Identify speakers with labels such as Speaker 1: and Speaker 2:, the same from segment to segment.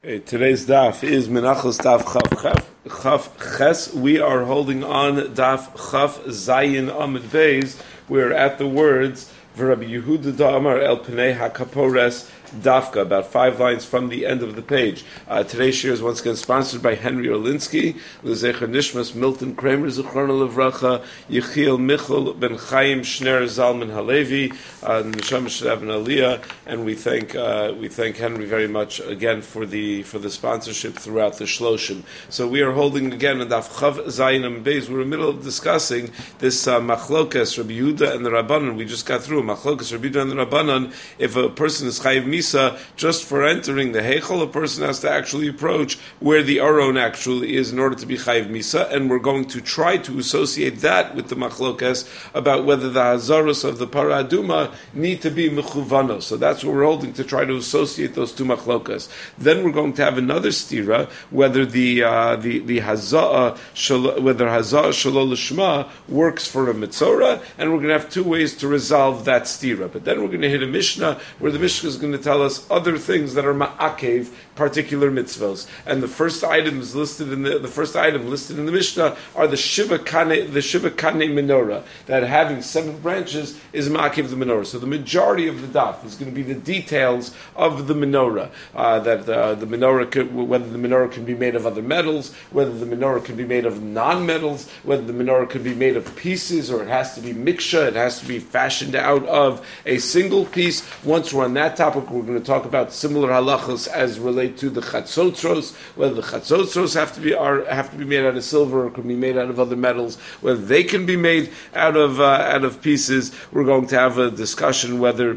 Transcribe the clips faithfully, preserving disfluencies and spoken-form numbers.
Speaker 1: Okay, today's daf is Menachos Daf Chaf Chaf Chaf Ches. We are holding on Daf Chaf Zayin Amud Beis. We're at the words V'Rabbi Yehuda Da'amar El Pnei HaKapores Dafka, about five lines from the end of the page. Uh, today's shir is once again sponsored by Henry Olinsky, L'Zecher Nishmas, Milton Kramer, Zichrona Levracha, Yechiel Michal Ben Chaim Shner Zalman Halevi, uh, Neshama Shrav and Aliyah, and we thank uh, we thank Henry very much again for the for the sponsorship throughout the Shloshim. So we are holding again on Daf Chav Zayin Amud Beis. We're in the middle of discussing this uh, Machlokas Rabbi Yehuda and the Rabbanan. We just got through Machlokas Rabbi Yehuda and the Rabbanan. If a person is Chayiv Misa just for entering the Heichal, a person has to actually approach where the Aron actually is in order to be Chayiv Misa, and we're going to try to associate that with the Machlokas about whether the Hazaros of the Para Aduma need to be Mechuvanos. So that's what we're holding, to try to associate those two Machlokas. Then we're going to have another stira, whether the uh, the the Hazah shal, whether Hazah Shalol Lishma works for a Mitzorah, and we're going to have two ways to resolve that stira. But then we're going to hit a Mishnah where the Mishnah is going to tell us other things that are ma'akev, particular mitzvos. And the first items listed in the the first item listed in the Mishnah are the Shiva Kane, the Shiva Kane menorah, that having seven branches is ma'akev the menorah. So the majority of the daf is going to be the details of the menorah, uh, that uh, the menorah could, whether the menorah can be made of other metals, whether the menorah can be made of non-metals, whether the menorah can be made of pieces, or it has to be miksha, it has to be fashioned out of a single piece. Once we're on that topic, we're going to talk about similar halachos as relate to the chatzotros, whether the chatzotros have to be are have to be made out of silver or can be made out of other metals, whether they can be made out of uh, out of pieces. We're going to have a discussion whether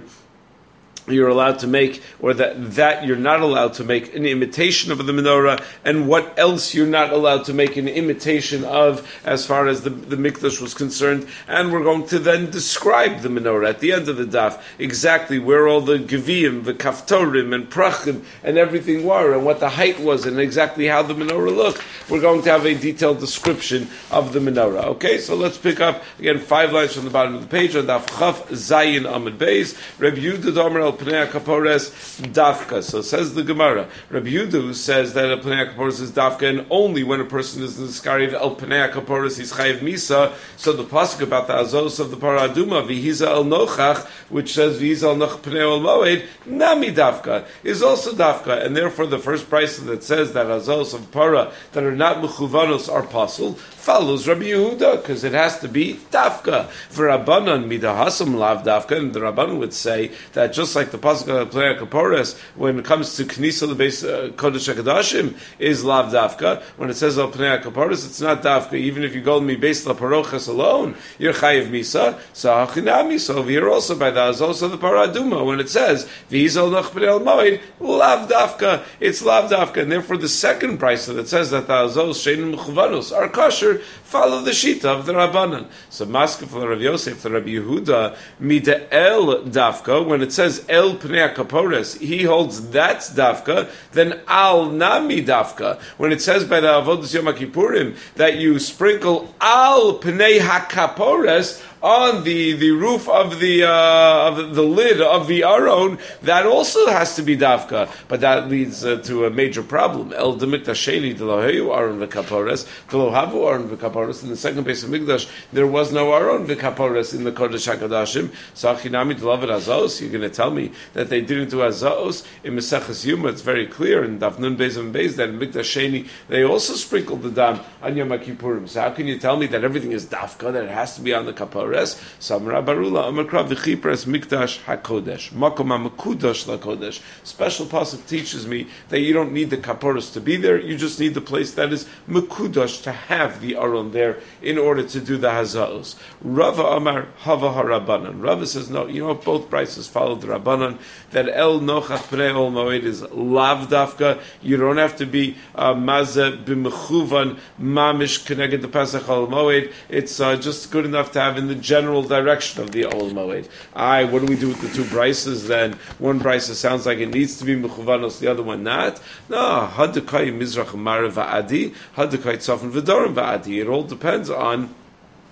Speaker 1: you're allowed to make, or that, that you're not allowed to make an imitation of the menorah, and what else you're not allowed to make an imitation of as far as the, the mikdash was concerned. And we're going to then describe the menorah at the end of the daf, exactly where all the geviyim, the kaftorim, and prachim, and everything were, and what the height was, and exactly how the menorah looked. We're going to have a detailed description of the menorah. Okay, so let's pick up, again, five lines from the bottom of the page, on daf Chaf Zayin Amud Beis. Rabbi Yehuda D'Omer El Pnei HaKapores Dafka. So says the Gemara, Rabbi Yehuda says that El Pnei HaKapores is Dafka, and only when a person is Niskariv El Pnei HaKapores is Chayiv Misa. So the pasuk about the Azos of the Para Aduma, V'hiza El Nochach, which says V'hiza El Noch Pnei El Moed, Nami Dafka, is also Dafka, and therefore the first price that says that Azos of Para that are not Mechuvanos are pasul, follows Rabbi Yehuda, because it has to be Dafka. For Rabbanan Midahasam Lav Dafka, and the Rabbanan would say that just like the pasuk of Pnei HaKapores, when it comes to Knisa the base Kodesh HaKadoshim is Lav Dafka, when it says Al Pnei HaKapores, it's not Dafka. Even if you go me base La Parochas alone, you're Chayiv Misa. So Hachinami. So over here also by the Azos of the Paraduma, when it says V'izal Noch Pnei El Moed, Lav Dafka, it's Lav Dafka, and therefore the second price that says that the Azos Shein Mechuvanos are kosher, follow the shita of the Rabbanan. So Maskef for Rav Yosef, the Rabbi Yehuda, Mida El Dafka, when it says El Pnei HaKapores, he holds that's Dafka, then Al Nami Dafka. When it says by the Avodas Yom HaKippurim that you sprinkle Al Pnei HaKapores on the, the roof of the uh, of the lid of the aron, that also has to be dafka, but that leads uh, to a major problem. El demikdasheni deloheyu aron v'kapores delohavu aron v'kapores. In the second base of Mikdash, there was no aron v'kapores in the Kodesh Hakadashim. So achinami delavet azos. You're going to tell me that they didn't do azos in Meseches Yuma? It's very clear in Daf Nun Beis and Beis that in Mikdasheni they also sprinkled the dam on Yom Kippurim. So how can you tell me that everything is dafka, that it has to be on the kapores? Samra Barula Amakra V'chipras Mikdash HaKodesh Makom HaMekudash LaKodesh. Special pasuk teaches me that you don't need the kaporos to be there, you just need the place that is Mekudash to have the aron there in order to do the hazaos. Rava Amar Hava HaRabbanan. Rava says no, you know what, both prices follow the Rabbanan, that El Nochach Pnei Ol Moed is Lav Dafka. You don't have to be Mazeh B'mechuvan Mamish connected to Pesach Ol Moed. It's uh, just good enough to have in the general direction of the Ol Moed. Aye, what do we do with the two brises then? One brise sounds like it needs to be mechuvanos, the other one not. No, Hadukai Mizrach Marav Va'adi, Hadukai Tzafon V'Dorim Va'adi. It all depends on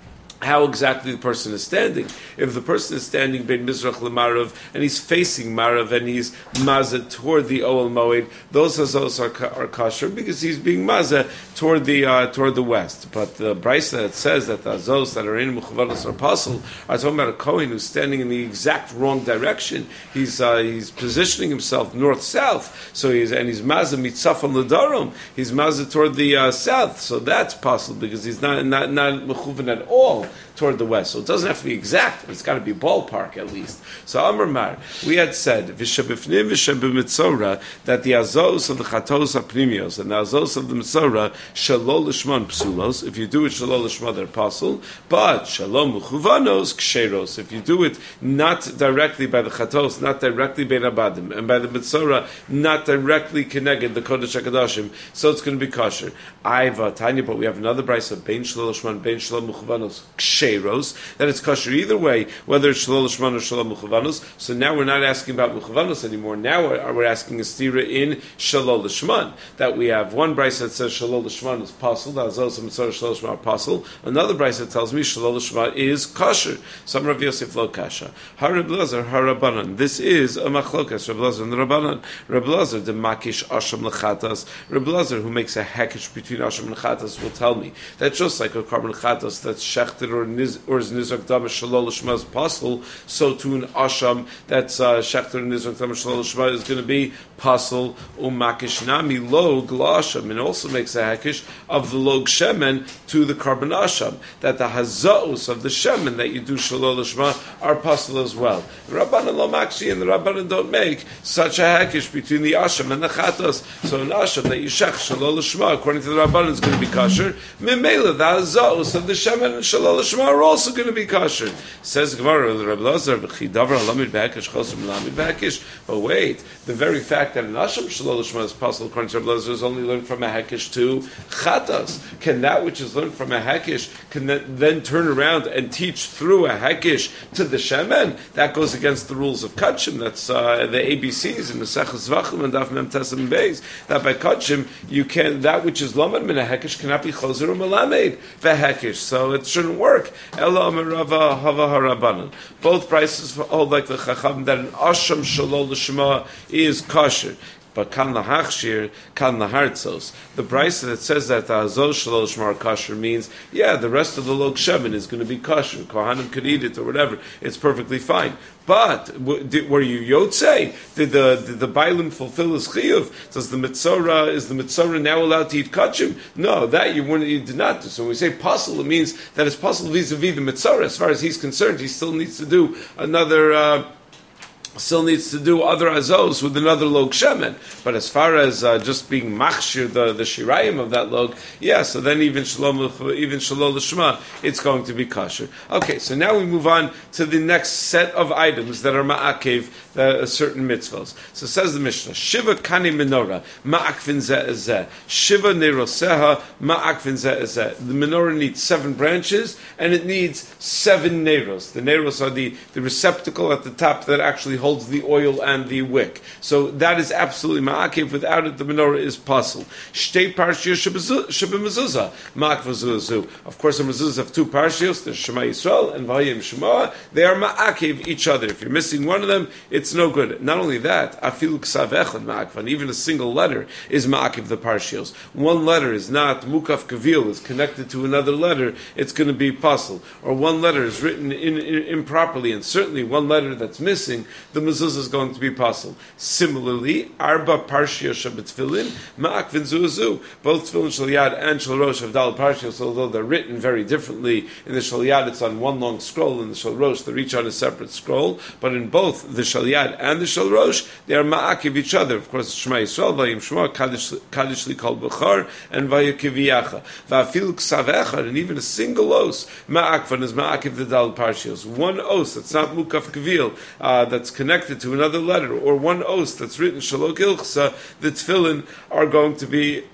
Speaker 1: how exactly the person is standing. If the person is standing ben Mizrach Lemarav and he's facing Marav and he's mazah toward the Oel Moed, those azos are, are kosher because he's being mazah toward the uh, toward the west. But the brisa that says that the azos that are in Mechavanos or Apostle are talking about a Kohen who's standing in the exact wrong direction. He's uh, he's positioning himself north south. So he's and he's mazah mitzafon ledarom. He's mazah toward the uh, south. So that's possible because he's not not not mechuvan at all toward the west. So it doesn't have to be exact, but it's got to be ballpark at least. So Amar Mar, we had said v'shabifnim v'shabimitzora that the azos of the chatos apnimios and the azos of the mitzora shalol lishman psulos. If you do it shalol lishma, they're apostle, but shalom uchuvanos ksheros. If you do it not directly by the chatos, not directly by Rabadim, and by the mitzora, not directly connected the kodesh hakadoshim, so it's going to be kosher. Aiva Tanya, but we have another brayso of bein shalol lishman, bein shalom uchuvanos ksheros, that it's kosher either way, whether it's shalol lishman or shalom uchuvanos. So now we're not asking about uchuvanos anymore. Now we're, we're asking a stira in shalol lishman. That we have one brayso that says shalol lishman is possible. That is also mitzvah shalol lishman possible. Another brayso tells me shalol lishman is kosher. Some Rav Yosef lo kasha. Harab Lazar harabanan. This is a machlokas. Rav Lazar and the Rabbanan. Rav Lazar the makish asham lechatas. Rav Lazar who makes a hekesh between asham and chatas will tell me that just like a carbon chatas that's shechted or niz or is nizrak dam shalol lishma is possible, so to an asham that's uh, shechted or nizrak dam shalol lishma is going to be possible. Umakish nami log lasham, and also makes a hekesh of the log shemen to the carbon asham, that the hazaos of the shemen that you do shalol lishma are possible as well. The Rabbanan lo makshi, and the Rabbanan don't make such a hekesh between the asham and the chatas. So an asham that you shech shalol lishma, according to the Rabbanan, is going to be kosher. Mimela the hazaos of the shemen and shalol lishma are also going to be kosher. Says Gemara, the Rabbi Lazar, v'chidavar halamid b'hekesh chosim halamid b'hekesh. But wait, the very fact that an asham shalol lishma is possible, according to Rabbi Lazar, is only learned from a hekesh to chatas. Can that which is learned from a hekesh can then turn around and teach through a hekesh to the shemen? That goes against the rules of kachim. That's uh, the A B Cs in the Seches Zvachim and Daf Mem Tesam Beis. That by kachim you can that which is lamed min a hekesh cannot be chozer or melamed v'hekesh. So it shouldn't work. Ela Amarava Hava Harabanan. Both prices hold like the Chacham that an asham shalol l'shema is kosher. But kan lahachshir, kan lahartzos. The brisa that says that the azos shalol shmar kosher means, yeah, the rest of the log shemen is going to be kosher. Kohanim could eat it or whatever. It's perfectly fine. But w- did, were you yotzei? Did the did the bailim fulfill his chiyuv? Does the mitzora is the mitzora now allowed to eat kachim? No, that you weren't. You did not do. So when we say possible, it means that it's possible vis-a-vis the mitzora. As far as he's concerned, he still needs to do another. Uh, Still needs to do other azos with another log shemen, but as far as uh, just being machshir the the shirayim of that log, yeah. So then even shalom even shalol l'shma, it's going to be kosher. Okay, so now we move on to the next set of items that are ma'akev, that are certain mitzvahs. So says the Mishnah: Shiva kani menorah ma'akvin zeh zeh, Shiva neroseha ma'akvin zeh zeh. The menorah needs seven branches and it needs seven neros. The neros are the the receptacle at the top that actually holds the oil and the wick. So that is absolutely ma'akev. Without it, the menorah is possible. Shtei parshiyos sheba mezuzah ma'akvazuzu. Of course, the mezuzahs have two parshiyos. There's Shema Yisrael and Vayim Shema. They are ma'akev each other. If you're missing one of them, it's no good. Not only that, afilu ksav echad ma'akvan. Even a single letter is ma'akev the parshiyos. One letter is not mukaf kavil, is connected to another letter. It's going to be possible. Or one letter is written in, in, improperly, and certainly one letter that's missing, the mezuzah is going to be possible. Similarly, arba parshiyos shabbat ma'akvin zuazu. Both tefillin shalyad and shalrosh have dal parshiyos, although they're written very differently. In the shalyad, it's on one long scroll. In the shalrosh, they're each on a separate scroll. But in both the shalyad and the shalrosh, they are ma'akiv each other. Of course, Shema Yisrael, Vayim Shema, Kaddish Li Kol Bechar, and Vayakiviyacha. Va'afil ksav echad, and even a single os ma'akvan is ma'akiv the dal parshiyos. One os that's not mukaf kavil, uh, that's connected to another letter, or one os that's written shalok ilchsa, the tefillin are going to be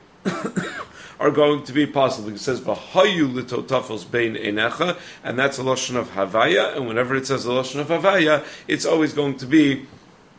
Speaker 1: are going to be possible. It says v'hayu litotafos bein einecha, and that's a lashon of havaya. And whenever it says a lashon of havaya, it's always going to be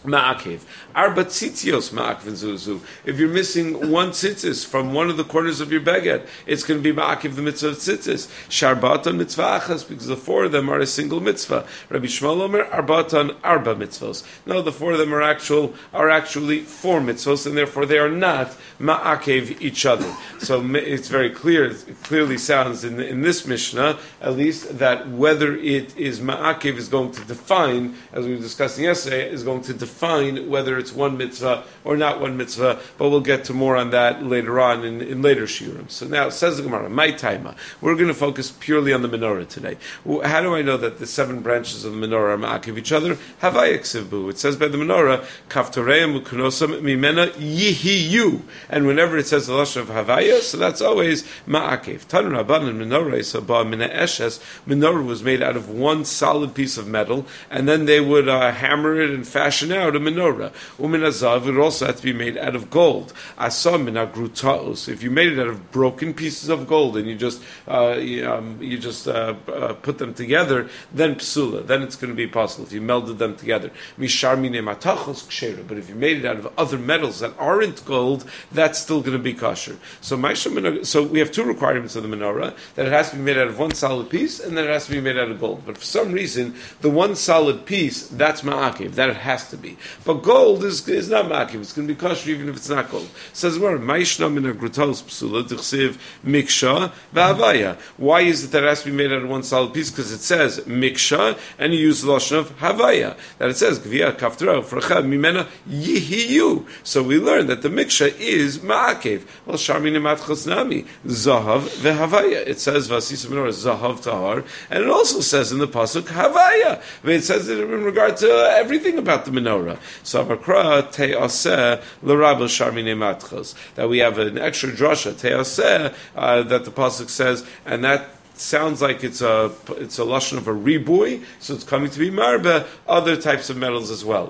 Speaker 1: Ma'akev. Arba tzitzios ma'akev zuzu. If you're missing one tzitzis from one of the corners of your beged, it's going to be ma'akev the mitzvah of tzitzis. Sharbatan mitzvah achas, because the four of them are a single mitzvah. Rabbi Shmuel Omer, arbatan arba mitzvos. No, the four of them are actual are actually four mitzvos, and therefore they are not ma'akev each other. So it's very clear, it clearly sounds in, in this Mishnah, at least, that whether it is ma'akev is going to define, as we were discussing yesterday, is going to define Define whether it's one mitzvah or not one mitzvah, but we'll get to more on that later on in, in later shiurim. So now, says the Gemara, my taima. We're going to focus purely on the menorah today. How do I know that the seven branches of the menorah are ma'akiv each other? Havaya ksivbu. It says by the menorah, kaftoreim u'kunosam mimena yihiyu. And whenever it says the lashon of havaya, so that's always ma'akiv. Tanu rabban and menorah isabah mina eshes. Menorah was made out of one solid piece of metal, and then they would uh, hammer it and fashion out a menorah. Uminazav would also have to be made out of gold. Asam minagrutaos. If you made it out of broken pieces of gold and you just uh, you, um, you just uh, uh, put them together, then psula. Then it's going to be possible if you melded them together. Mishar mine matachos kshera. But if you made it out of other metals that aren't gold, that's still going to be kosher. So so we have two requirements of the menorah: that it has to be made out of one solid piece, and then it has to be made out of gold. But for some reason, the one solid piece, that's ma'akiv. That it has to be. But gold is, is not ma'akiv. It's going to be kosher even if it's not gold. It says where Ma'ishna min agrutos psula d'chsev miksha v'havaya. Why is it that it has to be made out of one solid piece? Because it says miksha, and you use the lashon of havaya. That it says gvia kaftera fracha mimena yihiyu. So we learn that the miksha is ma'akiv. Well, sharmini matchos nami zahav v'havaya. It says vasisa menorah zahav tahar, and it also says in the pasuk havaya. It says it in regard to everything about the menorah. So Amakra te'aseh l'rabel sharmine matchos, that we have an extra drasha te'aseh uh, that the pasuk says, and that sounds like it's a it's a lashon of a ribui, so it's coming to be marba other types of metals as well.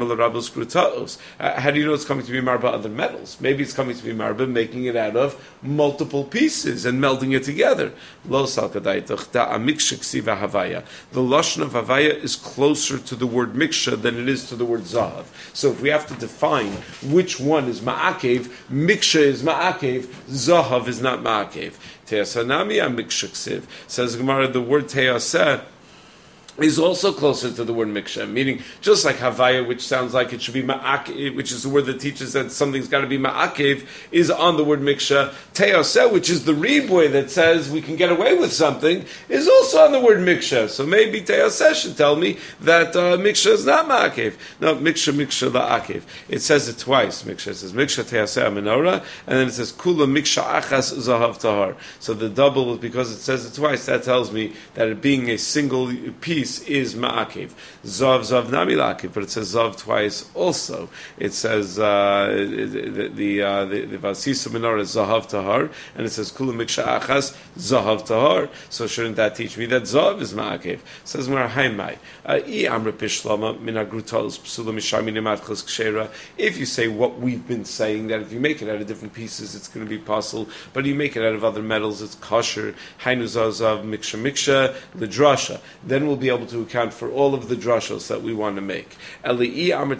Speaker 1: Uh, how do you know it's coming to be marba other metals? Maybe it's coming to be marba making it out of multiple pieces and melding it together. Lo salkadaitach da amikshiksi v'havaya. The lashon of havaya is closer to the word miksha than it is to the word zahav. So if we have to define which one is ma'akev, miksha is ma'akev, zahav is not ma'akev. Teasanami amikshaksiv. Says Gemara, the word teaseh is also closer to the word miksha, meaning just like havaya, which sounds like it should be ma'akev, which is the word that teaches that something's got to be ma'akev, is on the word miksha. Teoseh, which is the reboy that says we can get away with something, is also on the word miksha. So maybe teoseh should tell me that uh, miksha is not ma'akev. No, miksha, miksha, la'akev. It says it twice, miksha. It says miksha teoseh menorah, and then it says kula miksha achas zahav tahar. So the double, because it says it twice, that tells me that it being a single piece is ma'akev. Zav, zav, nami la'akev, but it says zav twice also. It says uh, the the uh, the, the vasisa menorah is zahav tahar, and it says kula miksha achas zahav tahar. So shouldn't that teach me that zav is ma'akev? It says more haimai. I amre pishlama min agrutos psula mishar min matchos kshera. If you say what we've been saying, that if you make it out of different pieces, it's going to be possible, but you make it out of other metals, it's kosher. Hainu zav zav miksha miksha l'drasha. Then we'll be able to account for all of the drashos that we want to make. But if you're going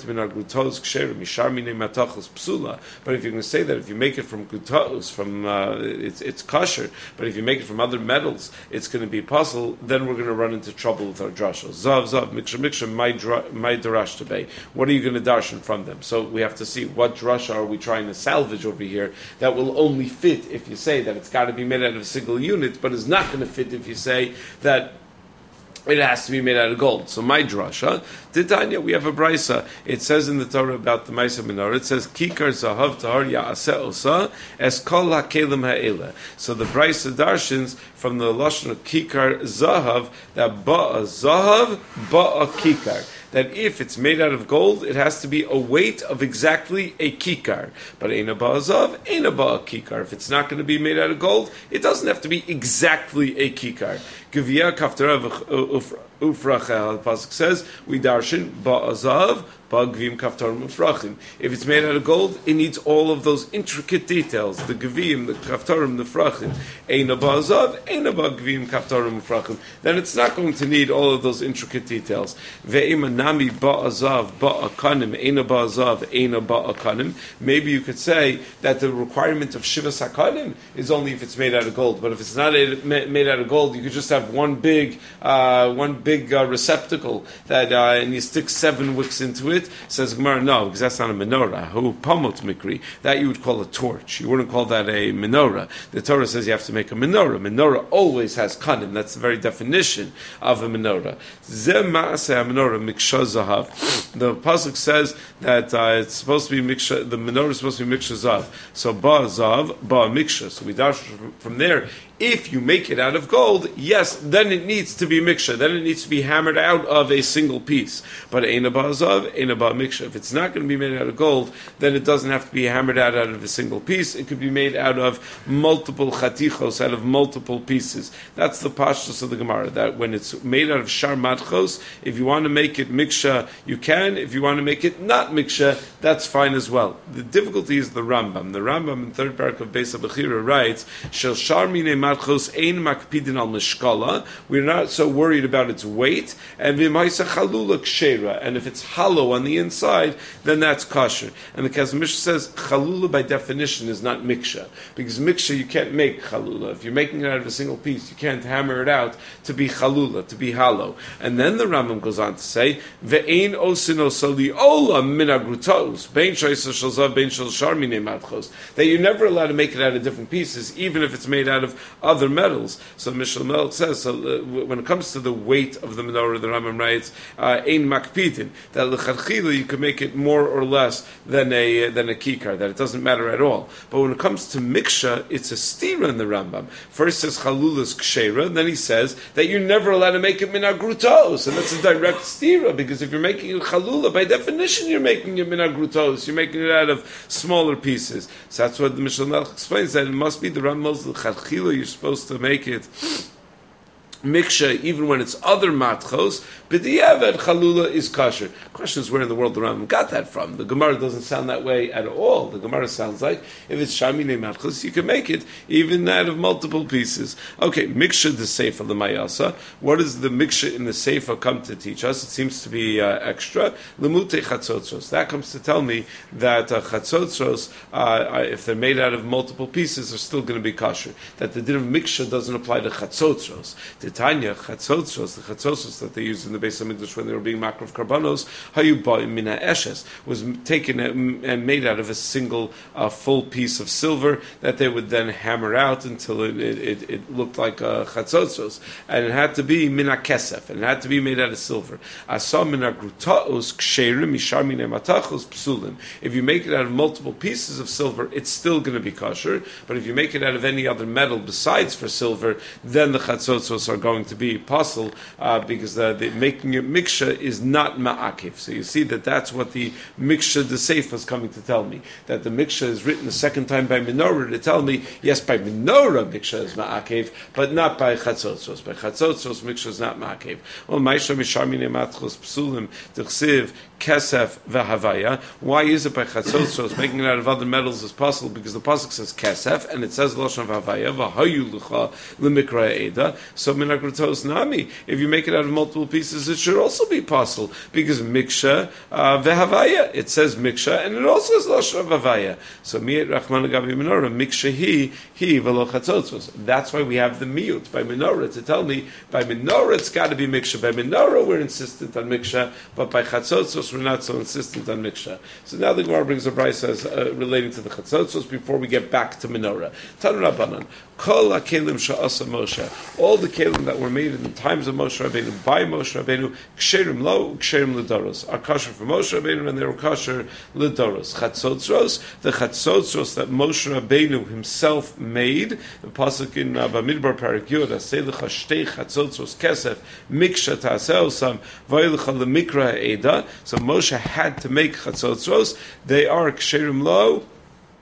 Speaker 1: to say that if you make it from gutos, from uh, it's, it's kosher, but if you make it from other metals, it's going to be possible, then we're going to run into trouble with our drashos. Zav, zav, miksha, miksha, my darash to be. What are you going to darshan from them? So we have to see what drasha are we trying to salvage over here that will only fit if you say that it's got to be made out of a single unit, but is not going to fit if you say that it has to be made out of gold. So my drasha, Titania, we have a brisa. It says in the Torah about the Maisa Menorah, it says, Kikar zahav tahar ya'aseh osa es kol ha'kelim ha'ela. So the brisa darshins from the lashon of Kikar zahav, that ba'a zahav, ba'a kikar. That if it's made out of gold, it has to be a weight of exactly a kikar. But eina ba'azav, eina ba'a kikar. If it's not going to be made out of gold, it doesn't have to be exactly a kikar. Gevia kaftera ufrachel. The pasuk says we darshan ba'azav. Gvim kaftarim ufrachim. If it's made out of gold, it needs all of those intricate details: the gvim, the kaftarim, the frachim. Eina ba'azav, eina ba'gvim kaftarim ufrachim. Then it's not going to need all of those intricate details. Ve'ima nami ba'azav ba'akanim, eina ba'azav, eina ba'akanim. Maybe you could say that the requirement of shivas hakanim is only if it's made out of gold. But if it's not made out of gold, you could just have one big, uh, one big uh, receptacle that, uh, and you stick seven wicks into it. Says Gemara, no, because that's not a menorah. Who pamot mikri? That you would call a torch. You wouldn't call that a menorah. The Torah says you have to make a menorah. Menorah always has kanim. That's the very definition of a menorah. Zeh ma'aseh menorah miksha zahav. The pasuk says that uh, it's supposed to be miksha. The menorah is supposed to be miksha zahav. So ba zahav, ba miksha. So we dash from there. If you make it out of gold, yes, then it needs to be miksha. Then it needs to be hammered out of a single piece. But eina ba'azav, eina ba'miksha. If it's not going to be made out of gold, then it doesn't have to be hammered out out of a single piece. It could be made out of multiple chatichos, out of multiple pieces. That's the pashtus of the Gemara. That when it's made out of shar matchos, if you want to make it miksha, you can. If you want to make it not miksha, that's fine as well. The difficulty is the Rambam. The Rambam in third parak of Beis HaBechira writes, Shel shar minei ein makpidin al mishkala. We're not so worried about its weight. And v'maisa chalula kshera. And if it's hollow on the inside, then that's kosher. And the Kazmish says chalula by definition is not miksha, because miksha you can't make chalula. If you're making it out of a single piece, you can't hammer it out to be chalula, to be hollow. And then the Rambam goes on to say ve'ein osino saliola min agrutos bein shaisa shalzav bein shal shar minei matchos, that you're never allowed to make it out of different pieces, even if it's made out of other metals. So Mishnah Melch says, so uh, when it comes to the weight of the menorah, the Rambam writes, ein makpidin, that l'chadchila you can make it more or less than a than a kikar, that it doesn't matter at all. But when it comes to miksha, it's a stira in the Rambam. First says chalulas kshera, and then he says that you're never allowed to make it min agrutos, and that's a direct stira, because if you're making it chalula, by definition you're making it min agrutos, you're making it out of smaller pieces. So that's what the Mishnah Melch explains, that it must be the Rambam's l'chadchila you're supposed to make it miksha, even when it's other matchos, but the Yavad chalula is kosher. The question is where in the world the Rambam got that from. The Gemara doesn't sound that way at all. The Gemara sounds like if it's shamine matchos, you can make it even out of multiple pieces. Okay, miksha the seifa the mayasa. What does the miksha in the seifa come to teach us? It seems to be uh, extra. Lemute chatzotzos. That comes to tell me that uh, chatzotzos, uh, if they're made out of multiple pieces, are still going to be kosher. That the din of miksha doesn't apply to chatzotzos. The Tanya chatzotzos, the chatzotzos that they used in the Beis Hamikdash when they were being makrav karbanos, hayu ba'im mina eshes, was taken and made out of a single uh, full piece of silver that they would then hammer out until it, it, it looked like uh, chatzotzos, and it had to be mina kesef, and it had to be made out of silver. Asa mina grutaos ksherim mishar mina matachos psulim. If you make it out of multiple pieces of silver, it's still going to be kosher. But if you make it out of any other metal besides for silver, then the chatzotzos are going to be apostle, uh, because the, the making it miksha is not ma'akiv. So you see that that's what the miksha the seif was coming to tell me, that the miksha is written the second time by menorah to tell me, yes, by menorah miksha is ma'akiv, but not by chatzotzos. By chatzotzos miksha is not ma'akiv. Well, ma'isha misharmine matchos psulim t'chsiv kesef v'havaya. Why is it by chatzotzos making it out of other metals is possible? Because the pasuk says kesef and it says lashon v'havaya v'hayu l'cha l'mikra eda. So minagrutos nami, if you make it out of multiple pieces, it should also be possible, because miksha uh, vehavaya, it says miksha and it also says lashon v'havaya. So mi'et rachman agabi menorah miksha he he v'lo chatzotzos. That's why we have the miut by menorah to tell me by menorah it's got to be miksha. By menorah we're insistent on miksha, but by chatzotzos we're not so insistent on miksha. So now the Gemara brings a brayso uh, relating to the chatzotzos before we get back to menorah. Tanu Rabbanan, kol hakelim sha'asa Moshe, all the kelim that were made in the times of Moshe Rabbeinu by Moshe Rabbeinu, ksherim lo, ksherim ledoros, are kosher for Moshe Rabbeinu and they were kosher ledoros. Chatzotzos, the chatzotzos that Moshe Rabbeinu himself made, the pasuk in uh, Bamidbar Parak Yud, aseh lecha shtei chatzotzos kesef miksha ta'aseh osam v'aylecha lemikra eda. So Moshe had to make chatzotzos. They are ksherim lo,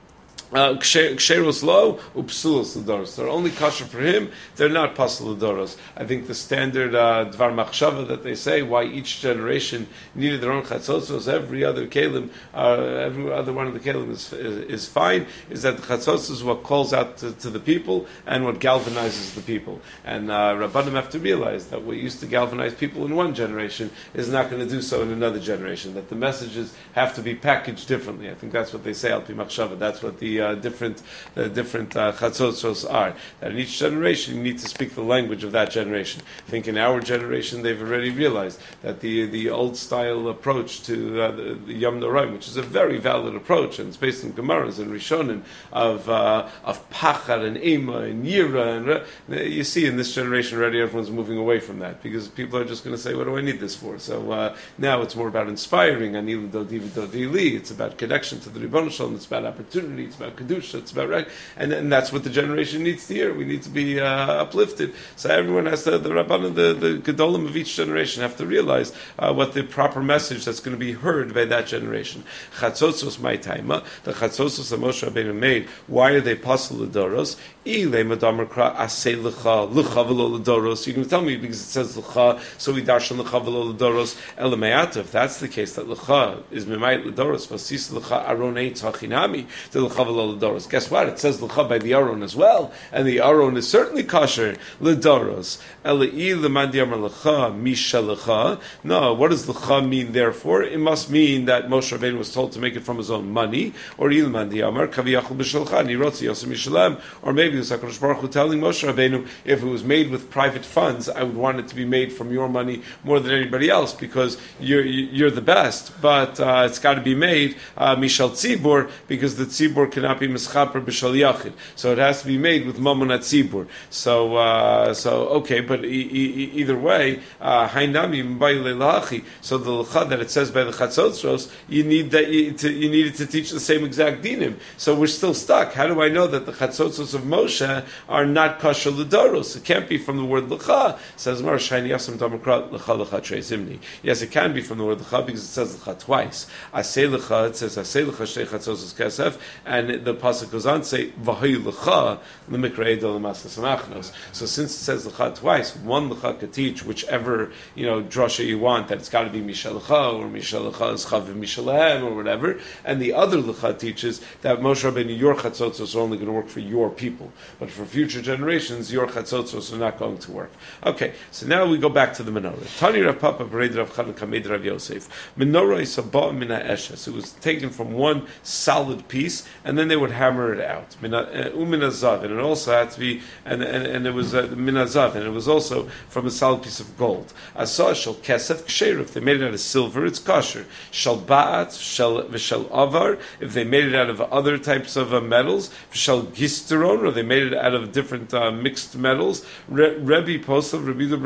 Speaker 1: Ksheros lo upsulos l'doros. They're only kosher for him. They're not pasul l'doros. I think the standard uh, dvar machshava that they say why each generation needed their own chatzotzos. Every other kelim, uh, every other one of the kelim is, is is fine. Is that the chatzotzos is what calls out to, to the people and what galvanizes the people. And uh, Rabbanim have to realize that what used to galvanize people in one generation is not going to do so in another generation. That the messages have to be packaged differently. I think that's what they say al pi machshava. That's what the Uh, different the different uh, chatzotzos are. That in each generation you need to speak the language of that generation. I think in our generation they've already realized that the the old style approach to uh, the, the Yom Noraim, which is a very valid approach, and it's based on Gemaras and Rishonim of uh, of Pachar and Ema and Yira, and uh, you see in this generation already everyone's moving away from that because people are just going to say, what do I need this for? So uh, now it's more about inspiring. Anil Dodi Dodi. It's about connection to the Ribbon Shalom. It's about opportunity. It's about kedusha, it's about right, and, and that's what the generation needs to hear. We need to be uh, uplifted. So everyone has to, the Rabbanim, the the gedolim of each generation have to realize uh, what the proper message that's going to be heard by that generation. Chatzotzos my taima, the chatzotzos that Moshe Rabbeinu made. Why are they pasul l'doros? Ile madamar kra asay l'cha l'cha v'lo l'doros. You're going to tell me because it says l'cha, so we darshan l'cha v'lo l'doros. Elamayat. If that's the case, that l'cha is mimayit l'doros, vasis l'cha aronei tachinami the l'cha v'lo l'doros. Guess what? It says l'cha by the aron as well, and the aron is certainly kosher l'doros. Elai l'mandi amar l'cha misha l'cha. No, what does l'cha mean? Therefore, it must mean that Moshe Rabbeinu was told to make it from his own money, or ilmandi amar kaviyachol b'shalcha nirotzi yosem mishalem, or maybe it was HaKadosh Baruch Hu telling Moshe Rabbeinu, if it was made with private funds, I would want it to be made from your money more than anybody else because you're you're the best. But uh, it's got to be made uh, mishal tzibur because the tzibur cannot be mischaper b'shal yachid. So it has to be made with mamonat tzibur. So uh, so okay, but e- e- either way, hainami m'bayil le'lahachi. So the l'cha that it says by the chatzotzros, you need that you, to, you needed to teach the same exact dinim. So we're still stuck. How do I know that the chatzotzros of Moshe are not kosher l'doros? It can't be from the word l'cha. Says Mar Shani Yasam Damakrat l'cha l'cha treizimni. Yes, it can be from the word l'cha because it says l'cha twice. Asay l'cha, it says asay l'cha shtei chatzotzros kesef, and the pasuk goes on to say v'hay l'cha l'mikra edel l'masas amachnos. So since it says l'cha twice, one l'cha could teach whichever you know drasha you want, that it's got to be mishal l'cha or mishal l'cha is chav mishalahem or whatever, and the other l'cha teaches that Moshe Rabbeinu, your chatzotzros are only going to work for your people, but for future generations, your chatzotzros are not going to work. Okay, so now we go back to the menorah. Tani Rav Papa Bered Rav Chanan Kamed Rav Yosef. Menorah is a ba mina eshes. It was taken from one solid piece, and then they would hammer it out. Umina zav, and it also had to be, and and, and it was mina zav, and it was also from a solid piece of gold. Asah shel kesef ksher. If they made it out of silver, it's kosher. Shel ba'at, shel v'shel avar. If they made it out of other types of uh, metals, v'shel gisteron, or they made it out of different uh, mixed metals. Re- Rebbe Posel,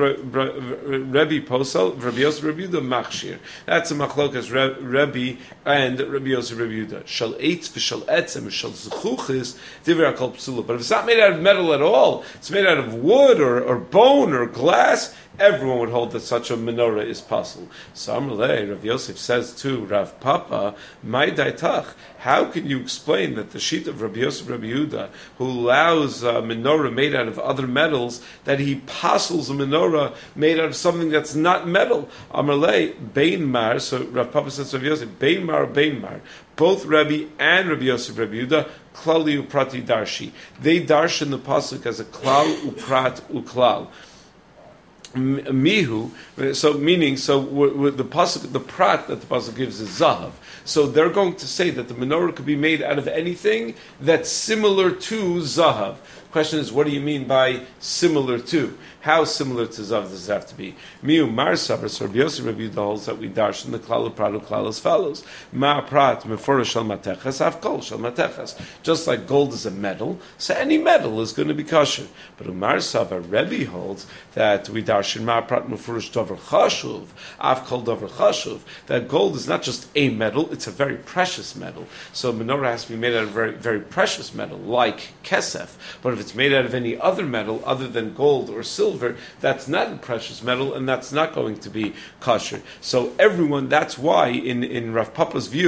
Speaker 1: Rebbe Posel, Rebbe Yosef, Rebbe Yehuda Machshir. That's a machlokas Re- Rebbe and Rebbe Yosef, Rebbe Yehuda. Shel eitz v'shel etzem v'shel zechuchis divrei kol psula. But if it's not made out of metal at all, it's made out of wood or, or bone or glass, everyone would hold that such a menorah is possible. So Amalei, Rav Yosef says to Rav Papa, "My daitach." How can you explain that the sheet of Rabbi Yosef Rabbi Yehuda, who allows a menorah made out of other metals, that he passels a menorah made out of something that's not metal? Amalei, Bein Mar. So Rav Papa says to Rav Yosef, Bein Mar, Bein Mar. Both Rabbi and Rabbi Yosef Rabbi Yehuda, klali uprati darshi. They darsh in the pasuk as a klal uprat uklal. Mihu, so meaning, so with the pasuk, the prat that the pasuk gives is zahav. So they're going to say that the menorah could be made out of anything that's similar to zahav. Question is, what do you mean by similar to? How similar to zav does it have to be? Miu mar sabar, so Rabbi Yosef Rabbi Yehuda holds that we dash in the klal prat klal as follows: ma prat mefora shel matechas, av kol shel matechas. Just like gold is a metal, so any metal is going to be kosher. But Umar Savar Rebbe holds that we dash in ma prat mefora dover chashuv, av kol dover chashuv. That gold is not just a metal; it's a very precious metal. So menorah has to be made out of very very precious metal, like kesef. But if it's made out of any other metal other than gold or silver, that's not a precious metal, and that's not going to be kosher. So everyone, that's why in, in Rav Papa's view,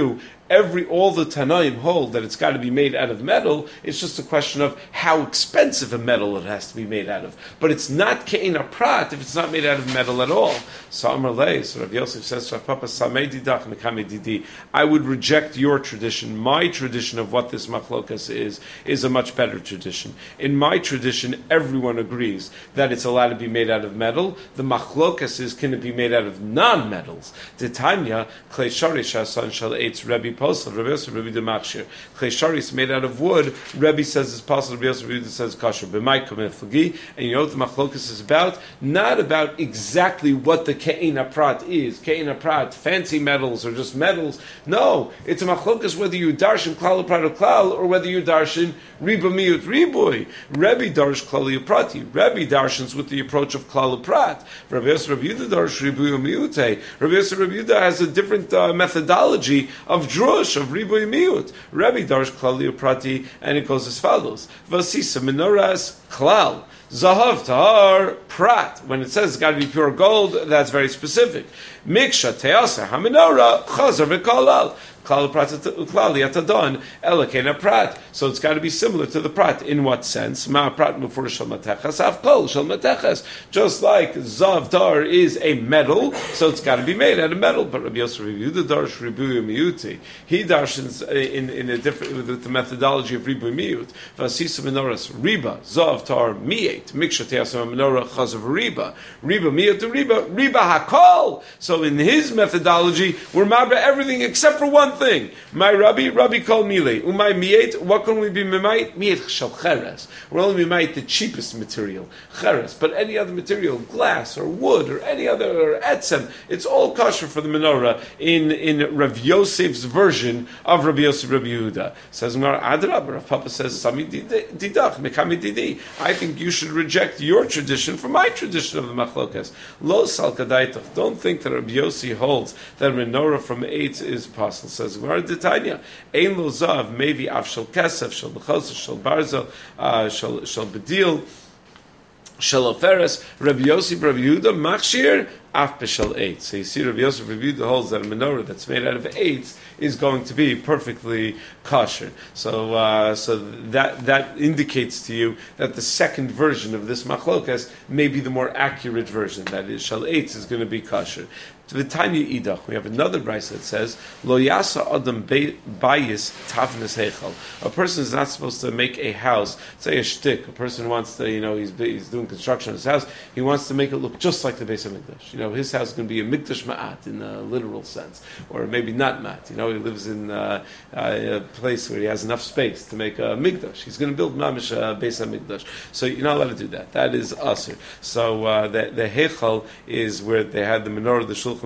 Speaker 1: every all the Tanaim hold that it's got to be made out of metal. It's just a question of how expensive a metal it has to be made out of. But it's not ke'ena prat if it's not made out of metal at all. So Amar Lei, so Rav Yosef says, Rav Papa Samei Didach Mekame Didi, I would reject your tradition. My tradition of what this machlokas is, is a much better tradition. In my tradition, everyone agrees that it's allowed to be made out of metal. The machlokas is, can it be made out of non-metals? Titania, Klei Sharish Hasan Shal Eitz Rebbe Posel, Rebbe Yosef Rebbe Demachshir. Klei Sharish made out of wood, Rebbe says it's possible, Rebbe Yosef Rebbe says kosher. B'mai Kameh Flagi, and you know what the machlokas is about? Not about exactly what the ke'ena prat is. Ke'ena prat, fancy metals or just metals. No, it's a machlokas whether you darshan klal prat or klal, or whether you darshan riba miut riboy. Rebbe darsh klal prati. Rebbe darshans with the approach of klal prat. Rabbi Yosef Rabbi Yehuda darsh riboy miute. Rabbi Yosef Rabbi Yehuda has a different uh, methodology of drush of riboy miut. Rebbe darsh klal prati, and it goes as follows: Vasisa menoras klal. Zahav tahar prat. When it says it's got to be pure gold, that's very specific. Miksha teasa haminora chazar v'kolal. Klal prat klal yatadon elakena prat. So it's got to be similar to the prat. In what sense? Ma prat mufur shel matechas av kol shel matechas. Just like zav tar is a metal, so it's got to be made out of metal. But Rabbi Yosef Rabbi darsh ribuy miyuti. He darshans in in a different with the methodology of ribuy miyut. Vasisa menoras riba zav tar miyet miksha teasa menorah chazav riba riba miyut riba riba hakol. So in his methodology, we're mabra everything except for one thing. My Rabbi, Rabbi called Mile. Umay miet, what can we be mimait? Miet shel cheres. We're only mimait the cheapest material, cheres. But any other material, glass or wood or any other, or etzem, it's all kosher for the menorah in, in Rav Yosef's version of Rabbi Yosef Rabbi Yehuda. Says Gemara, Adrab, Rav Papa says, Sami didach, mekami didi. I think you should reject your tradition for my tradition of the machlokas. Lo sal kadaitach. Don't think that Rabbi Yossi holds that menorah from eitz is possible. Says Gemara D'Tanya, Ein lo zav, maybe av shel kesef, shel bechos, shel barzel, uh, shel shel bedil, shel oferes. Rabbi Yossi, Rabbi Yehuda, machshir af b'shel eitz. So you see, Rabbi Yossi, Rabbi Yehuda holds that a menorah that's made out of eitz is going to be perfectly kosher. So, uh, so that that indicates to you that the second version of this machlokas may be the more accurate version. That is, shel eitz is going to be kosher. To the Tanya Idach, we have another brayso that says, Lo yasa adam bayis tavnes heichal. A person is not supposed to make a house, say a shtick. A person wants to, you know, he's he's doing construction on his house. He wants to make it look just like the Beis HaMikdash. You know, his house is going to be a mikdash ma'at in a literal sense, or maybe not ma'at. You know, he lives in uh, a place where he has enough space to make a mikdash. He's going to build mamish a Beis HaMikdash. So you're not allowed to do that. That is asur. So uh, the the heichal is where they had the menorah, the shulchan.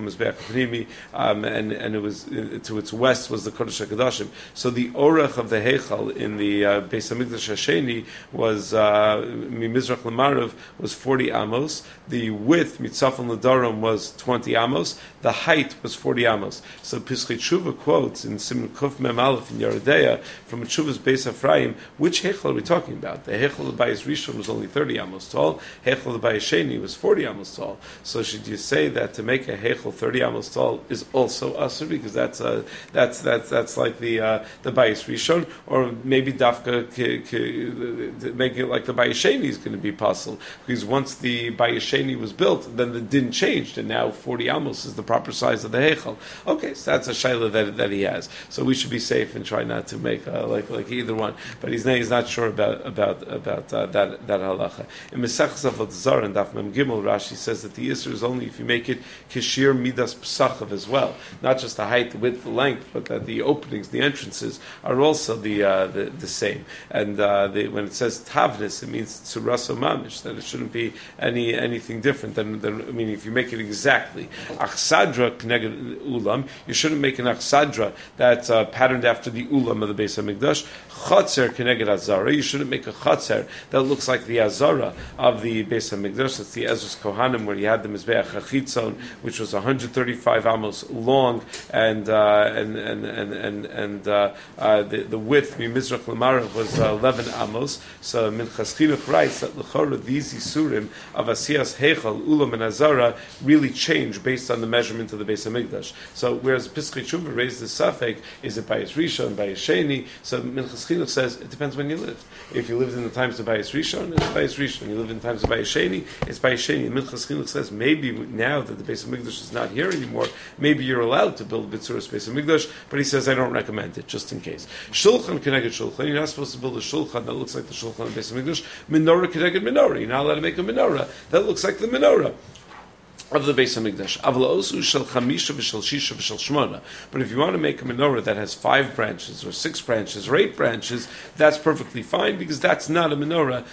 Speaker 1: Um, and and it was uh, to its west was the Kodesh HaKadoshim. So the orach of the Heichal in the uh, Beis HaMikdash Hasheni was uh, Mimizrach Lamarav was forty amos. The width Mitzafon Ladarom was twenty amos. The height was forty amos. So Pischei Tshuva quotes in Siman Kuf Mem Aleph in Yeridea from Tshuva's Beis Ephraim, which Heichal are we talking about? The Heichal of Bayis Rishon was only thirty amos tall. Heichal of Bayis Sheni was forty amos tall. So should you say that to make a Heichal thirty amos tall is also asur, because that's uh, that's that's that's like the uh, the Bayis Rishon, or maybe Dafka k, k, make it like the Bayis Sheni is going to be possible, because once the Bayis Sheni was built, then the din changed, and now forty amos is the proper size of the Heichal. Okay, so that's a shayla that that he has. So we should be safe and try not to make uh, like like either one. But he's he's not sure about about about uh, that that halacha. In Mesechus Avodah Zarah and Daf Mem Gimel, Rashi says that the Yisr is only if you make it kishir midas psachav as well, not just the height, the width, the length, but that the openings, the entrances are also the uh, the, the same. And uh, the, when it says tavnis, it means tzuraso mamish, that it shouldn't be any anything different than, than I mean, if you make it exactly achsadra kneged ulam, you shouldn't make an achsadra that's uh, patterned after the ulam of the Beis HaMikdash. Chatzer kneged azara, you shouldn't make a chatzer that looks like the azara of the Beis HaMikdash. That's the Ezras Kohanim, where you had the mizbeach hachitzon, which was one hundred thirty-five amos long, and uh, and and and and, and uh, uh, the, the width mimizrach lamarav was uh, eleven amos. So Minchas Chinuch writes that l'chora these isurim of asiyas heichal ulam and azara really change based on the measurement of the Beis Hamikdash. So whereas Piskei Tshuva raised the Safek, is it Bayis Rishon, Bayis Sheni? So Minchas Chinuch says it depends when you live. If you lived in the times of Bayis Rishon, it's Bayis Rishon. You live in the times of Bayis Sheni, it's Bayis Sheni. And Minchas Chinuch says maybe now that the Beis Hamikdash is not here anymore, maybe you're allowed to build Bitzuras Beis Hamikdash, but he says I don't recommend it, just in case. Shulchan Keneged Shulchan, you're not supposed to build a Shulchan that looks like the Shulchan of Beis Hamikdash. Menorah Keneged Menorah, you're not allowed to make a menorah that looks like the menorah of the Beis Hamikdash. Avlaosu shel chamisha v'shel shisha v'shel shmona. But if you want to make a menorah that has five branches, or six branches, or eight branches, that's perfectly fine, because that's not a menorah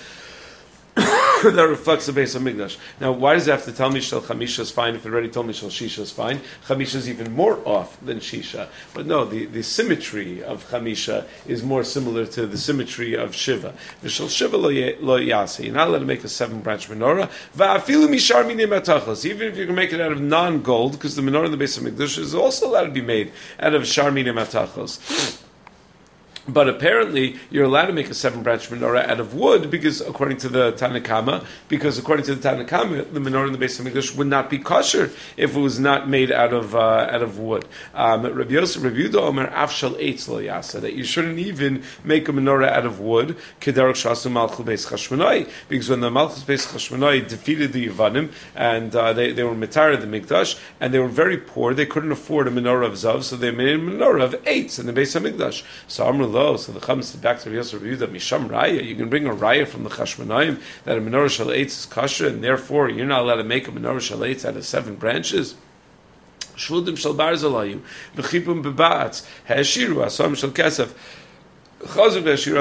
Speaker 1: that reflects the Beis Hamikdash. Now, why does it have to tell me Shel Chamisha is fine if it already told me Shel Shisha is fine? Chamisha is even more off than Shisha. But no, the, the symmetry of Chamisha is more similar to the symmetry of Shiva. The Shel Shiva lo yase. You're not allowed to make a seven-branch menorah. Va'afilu mishar minei matachos. Even if you can make it out of non-gold, because the menorah in the Beis Hamikdash is also allowed to be made out of shar minei matachos. But apparently, you're allowed to make a seven-branch menorah out of wood, because according to the Tanakama, because according to the Tanakama, the menorah in the Beis Hamikdash would not be kosher if it was not made out of uh, out of wood. Um, Rabbi Yosef, Rabbi Yehuda Omer, Afshal Eitz Lo Yasa, that you shouldn't even make a menorah out of wood, Kederach Shasu Malchus Beis Chashmonai, because when the Malchus Beis Chashmonai defeated the Yevanim, and uh, they, they were mitar the Mikdash, and they were very poor, they couldn't afford a menorah of Zav, so they made a menorah of eights in the Beis Hamikdash. So Amr So the Chum said back to Rabbi Yosef Rabbi Yehuda, Misham Raya, you can bring a Raya from the Chashmonaim that a menorah shel eitz is kosher, and therefore you're not allowed to make a menorah shel eitz out of seven branches. Shvudim shel barzalayu, v'chipum bebaatz, ha'eshiru asam shel kesef. They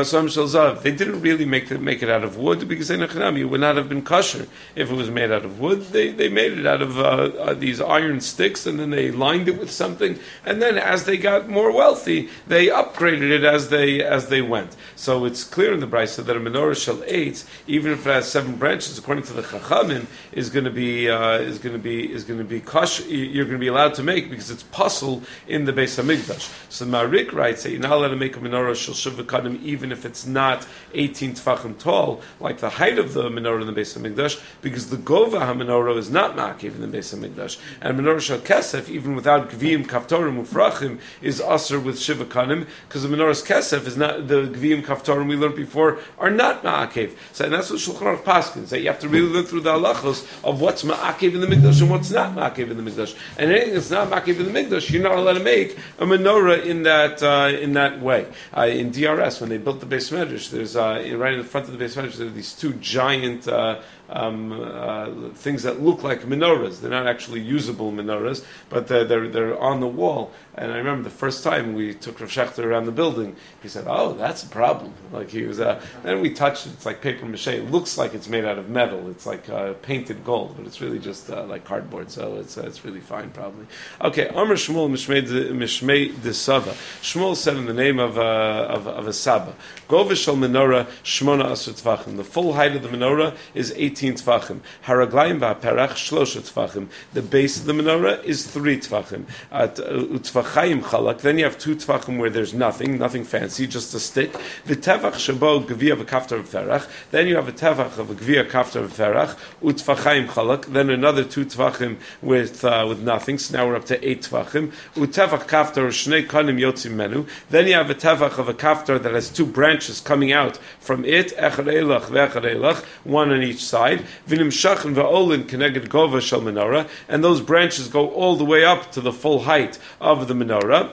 Speaker 1: didn't really make it, make it out of wood, because it would not have been kosher if it was made out of wood. They they made it out of uh, uh, these iron sticks, and then they lined it with something. And then, as they got more wealthy, they upgraded it as they as they went. So it's clear in the Brisa that a menorah shel eitz, even if it has seven branches, according to the Chachamim, is going to be uh, is going to be is going to be kosher. You're going to be allowed to make, because it's puzzle in the Beis Hamikdash. So Marik writes that you're not allowed to make a menorah shel even if it's not eighteen tefachim tall, like the height of the menorah in the Beis Hamikdash, because the gova ha-menorah is not makiv in the Beis Hamikdash, and menorah shel kesef, even without gviyim, kaftorim, ufrachim, is aser with shiva kanim, because the menorah's kesef is not, the gviyim, kaftorim we learned before are not ma'akev. So, and that's what Shulchan Aruch paskins, that you have to really learn through the halachos of what's ma'akev in the Mikdash and what's not ma'akev in the Mikdash. And anything that's not ma'akev in the Mikdash, you're not allowed to make a menorah in that uh, in that way. Uh, in D R S, when they built the Beis Medrash, there's uh, right in the front of the Beis Medrash, there are these two giant uh, um, uh, things that look like menorahs. They're not actually usable menorahs, but they're, they're they're on the wall. And I remember the first time we took Rav Shechter around the building, he said, "Oh, that's a problem." Like he was. Uh, then we touched it. It's like paper mache. It looks like it's made out of metal. It's like uh, painted gold, but it's really just uh, like cardboard. So it's uh, it's really fine, probably. Okay, Amar Shmuel Mishmei de Saba. Shmuel said in the name of uh, of, of a Saba, Gova shel menorah shmona asur tvachim. The full height of the menorah is eighteen tvachim. Haraglayim va'perach shlosha tvachim. The base of the menorah is three tvachim. At utvachayim chalak. Then you have two tvachim where there's nothing, nothing fancy, just a stick. The tevach shabo gvia v'kaftar v'ferach. Then you have a tevach of a gvia kaftar v'ferach. Utvachayim chalak. Then another two tvachim with uh, with nothing. So now we're up to eight tvachim. Utevach kaftar shnei kanim yotzim menu. Then you have a tevach of a kaftar that has two branches coming out from it, echad elach ve'echad elach, one on each side. V'nimshachin va'olin keneged gova shel menorah, and those branches go all the way up to the full height of the menorah.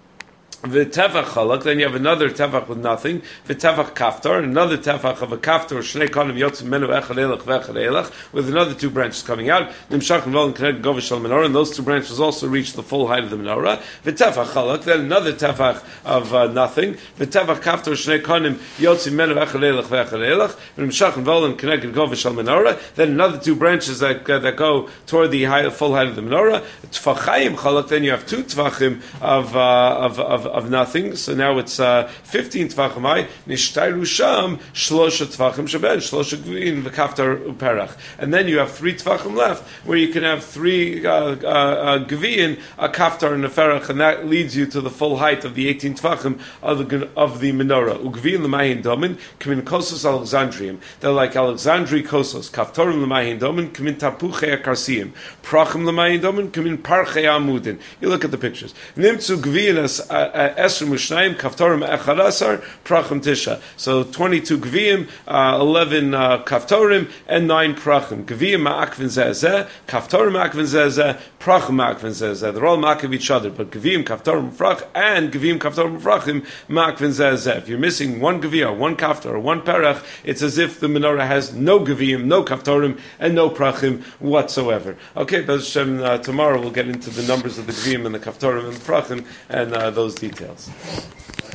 Speaker 1: V'tevach chalak, then you have another tevach with nothing. V'tevach kaftar, another tevach of a kaftar, shnei kanim yotzim menu echad elach ve'echad elach, with another two branches coming out. Nimshach v'olin keneged gova shel menorah, and those two branches also reach the full height of the menorah. V'tevach chalak, then another tevach of uh, nothing. V'tevach kaftar, shnei kanim yotzim menu echad elach ve'echad elach, v'nimshach v'olin keneged gova shel menorah, then another two branches that uh, that go toward the high, full height of the menorah. Tfachayim chalak, then you have two tfachim of uh, of of of, of nothing. So now it's uh, fifteen tvachim high. Nishtayru sham shlosha tvachim sheben shlosha gvin v'kaftar uperach. And then you have three tvachim left, where you can have three uh, uh, uh, gvin, a kaftar and a ferach, and that leads you to the full height of the eighteen tvachim of the of the menorah. Ugvin l'mayin domin k'min kosos Alexandrium. They're like Alexandri kosos. Kaftorim l'mayin domin k'min tapuchei akarsiim. Prachim l'mayin domin k'min parchei amudin. You look at the pictures. Nimtzu gvin as esrim u'shnayim kaftorim echad asar prachim tisha. So twenty-two gvim, uh, eleven uh, kaftorim, and nine prachim. Gvim ma'akvin zeh kaftorim ma'akvin zeh prachim ma'akvin zeh. They're all ma'akiv each other, but gvim kaftorim frach and gvim kaftorim frachim ma'akvin zeh. If you're missing one gvia, one kaftor, or one perach, it's as if the menorah has no gvim, no kaftorim, and no prachim whatsoever. Okay, Bez Hashem, uh, tomorrow we'll get into the numbers of the gvim and the kaftorim and the prachim and uh, those details.